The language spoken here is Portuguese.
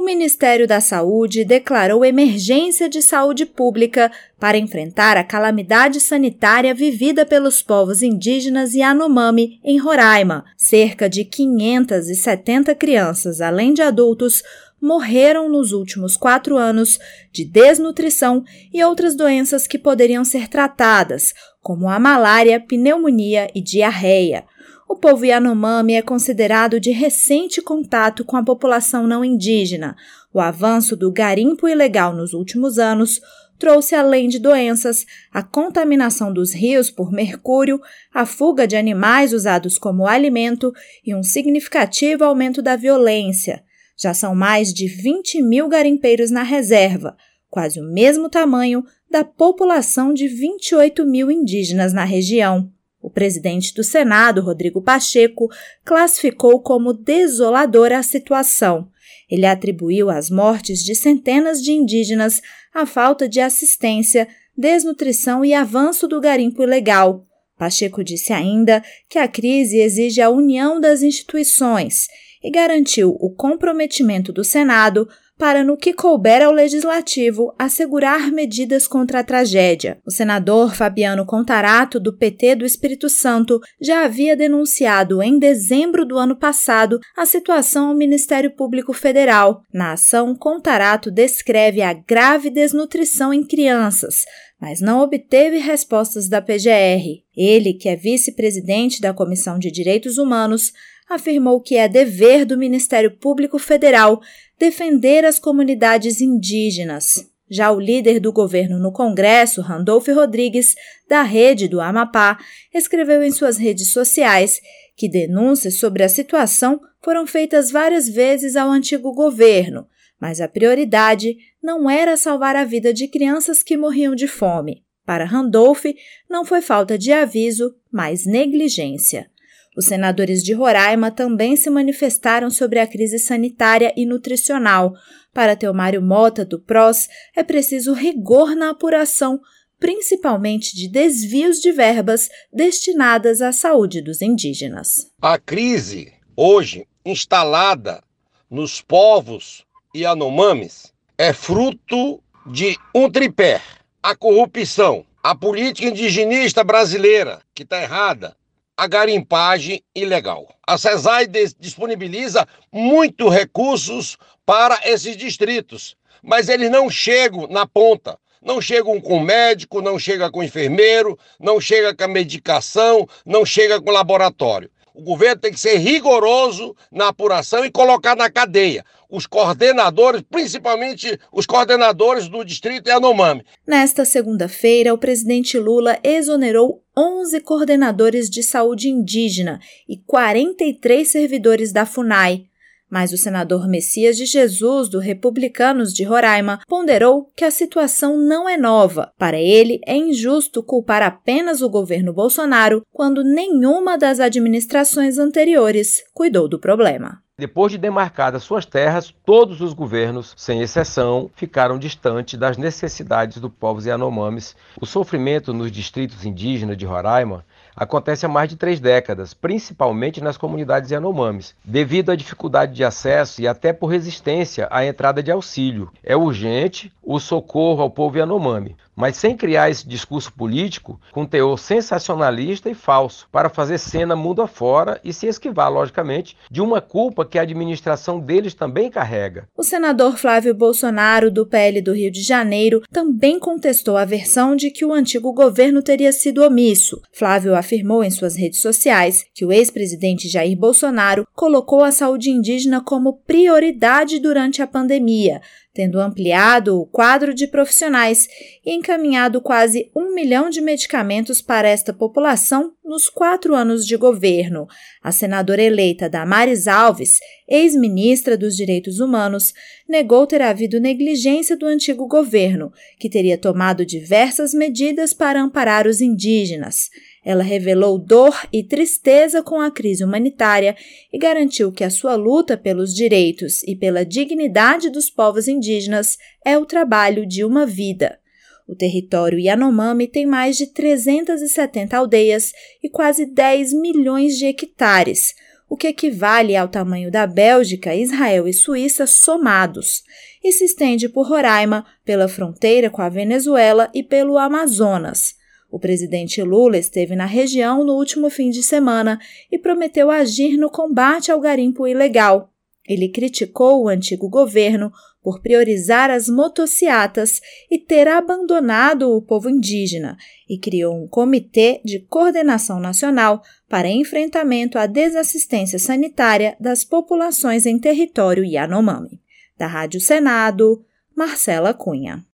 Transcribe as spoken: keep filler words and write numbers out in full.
Ministério da Saúde declarou emergência de saúde pública para enfrentar a calamidade sanitária vivida pelos povos indígenas Yanomami em Roraima. Cerca de quinhentas e setenta crianças, além de adultos, morreram nos últimos quatro anos de desnutrição e outras doenças que poderiam ser tratadas, como a malária, pneumonia e diarreia. O povo Yanomami é considerado de recente contato com a população não indígena. O avanço do garimpo ilegal nos últimos anos trouxe, além de doenças, a contaminação dos rios por mercúrio, a fuga de animais usados como alimento e um significativo aumento da violência. Já são mais de vinte mil garimpeiros na reserva, quase o mesmo tamanho da população de vinte e oito mil indígenas na região. O presidente do Senado, Rodrigo Pacheco, classificou como desoladora a situação. Ele atribuiu as mortes de centenas de indígenas à falta de assistência, desnutrição e avanço do garimpo ilegal. Pacheco disse ainda que a crise exige a união das instituições e garantiu o comprometimento do Senado para, no que couber ao Legislativo, assegurar medidas contra a tragédia. O senador Fabiano Contarato, do P T do Espírito Santo, já havia denunciado em dezembro do ano passado a situação ao Ministério Público Federal. Na ação, Contarato descreve a grave desnutrição em crianças, mas não obteve respostas da P G R. Ele, que é vice-presidente da Comissão de Direitos Humanos, afirmou que é dever do Ministério Público Federal defender as comunidades indígenas. Já o líder do governo no Congresso, Randolfo Rodrigues, da Rede do Amapá, escreveu em suas redes sociais que denúncias sobre a situação foram feitas várias vezes ao antigo governo, mas a prioridade não era salvar a vida de crianças que morriam de fome. Para Randolfo, não foi falta de aviso, mas negligência. Os senadores de Roraima também se manifestaram sobre a crise sanitária e nutricional. Para Teomário Mota, do P R O S, é preciso rigor na apuração, principalmente de desvios de verbas destinadas à saúde dos indígenas. A crise, hoje, instalada nos povos Yanomamis, é fruto de um tripé: a corrupção, a política indigenista brasileira, que está errada, a garimpagem ilegal. A CESAI disponibiliza muitos recursos para esses distritos, mas eles não chegam na ponta. Não chegam com médico, não chegam com enfermeiro, não chegam com medicação, não chegam com laboratório. O governo tem que ser rigoroso na apuração e colocar na cadeia os coordenadores, principalmente os coordenadores do distrito Yanomami. Nesta segunda-feira, o presidente Lula exonerou onze coordenadores de saúde indígena e quarenta e três servidores da FUNAI. Mas o senador Messias de Jesus, do Republicanos de Roraima, ponderou que a situação não é nova. Para ele, é injusto culpar apenas o governo Bolsonaro quando nenhuma das administrações anteriores cuidou do problema. Depois de demarcadas suas terras, todos os governos, sem exceção, ficaram distantes das necessidades dos povos Yanomamis. O sofrimento nos distritos indígenas de Roraima acontece há mais de três décadas, principalmente nas comunidades Yanomamis, devido à dificuldade de acesso e até por resistência à entrada de auxílio. É urgente o socorro ao povo Yanomami, mas sem criar esse discurso político com teor sensacionalista e falso, para fazer cena mundo afora e se esquivar, logicamente, de uma culpa que a administração deles também carrega. O senador Flávio Bolsonaro, do P L do Rio de Janeiro, também contestou a versão de que o antigo governo teria sido omisso. Flávio afirmou em suas redes sociais que o ex-presidente Jair Bolsonaro colocou a saúde indígena como prioridade durante a pandemia, tendo ampliado o quadro de profissionais e encaminhado quase um milhão de medicamentos para esta população nos quatro anos de governo. A senadora eleita Damares Alves, ex-ministra dos Direitos Humanos, negou ter havido negligência do antigo governo, que teria tomado diversas medidas para amparar os indígenas. Ela revelou dor e tristeza com a crise humanitária e garantiu que a sua luta pelos direitos e pela dignidade dos povos indígenas é o trabalho de uma vida. O território Yanomami tem mais de trezentas e setenta aldeias e quase dez milhões de hectares. o que equivale ao tamanho da Bélgica, Israel e Suíça somados, e se estende por Roraima, pela fronteira com a Venezuela e pelo Amazonas. O presidente Lula esteve na região no último fim de semana e prometeu agir no combate ao garimpo ilegal. Ele criticou o antigo governo por priorizar as motociatas e ter abandonado o povo indígena, e criou um comitê de coordenação nacional para enfrentamento à desassistência sanitária das populações em território Yanomami. Da Rádio Senado, Marcela Cunha.